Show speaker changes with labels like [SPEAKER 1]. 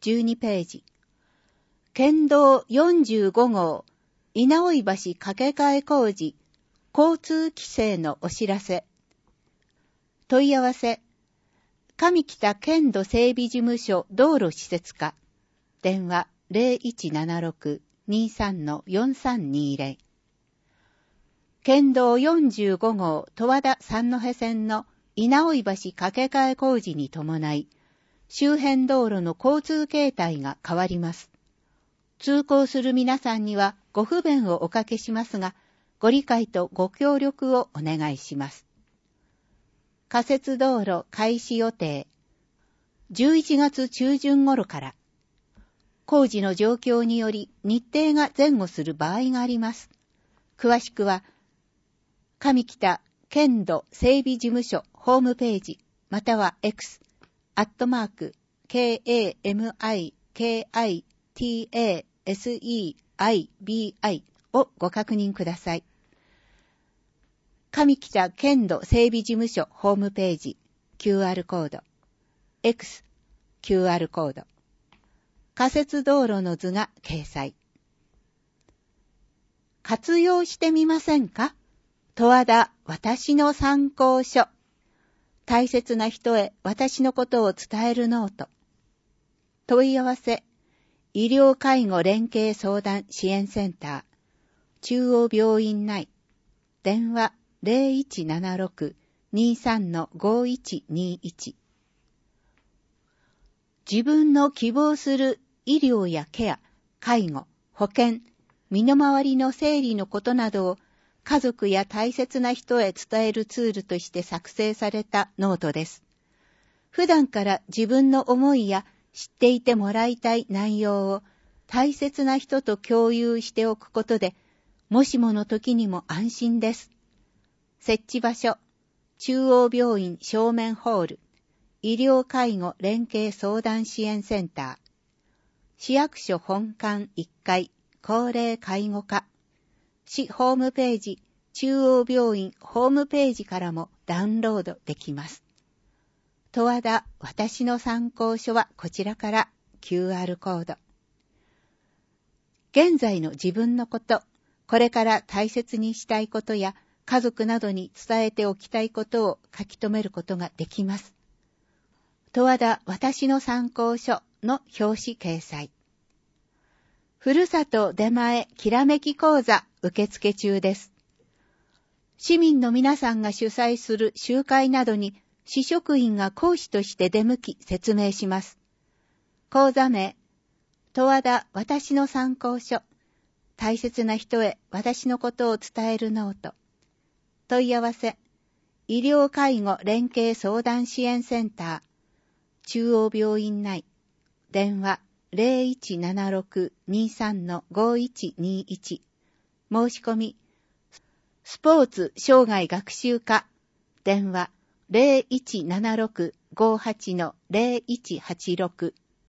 [SPEAKER 1] 12ページ。県道45号稲追橋架け替え工事交通規制のお知らせ。問い合わせ。上北県土整備事務所道路施設課。電話 0176-23-4320。県道45号十和田三戸線の稲追橋架け替え工事に伴い、周辺道路の交通形態が変わります。通行する皆さんにはご不便をおかけしますが、ご理解とご協力をお願いします。仮設道路開始予定。11月中旬頃から。工事の状況により日程が前後する場合があります。詳しくは、上北県土整備事務所ホームページ、または X、@KAMIKITASEIBI をご確認ください。上北県土整備事務所ホームページ、QR コード、X、QR コード、仮設道路の図が掲載。活用してみませんか？十和田私の参考書。大切な人へ私のことを伝えるノート。問い合わせ。医療介護連携相談支援センター。中央病院内。電話 0176-23-5121。自分の希望する医療やケア、介護、保険、身の回りの整理のことなどを家族や大切な人へ伝えるツールとして作成されたノートです。普段から自分の思いや知っていてもらいたい内容を大切な人と共有しておくことで、もしもの時にも安心です。設置場所、中央病院正面ホール、医療介護連携相談支援センター、市役所本館1階、高齢介護課、市ホームページ、中央病院ホームページからもダウンロードできます。十和田私の参考書はこちらから QR コード。現在の自分のこと、これから大切にしたいことや家族などに伝えておきたいことを書き留めることができます。十和田私の参考書の表紙掲載。ふるさと出前きらめき講座受付中です。市民の皆さんが主催する集会などに市職員が講師として出向き説明します。講座名、十和田私の参考書、大切な人へ私のことを伝えるノート。問い合わせ、医療介護連携相談支援センター、中央病院内、電話 0176-23-5121。申し込み、スポーツ生涯学習課、電話 0176-58-0186。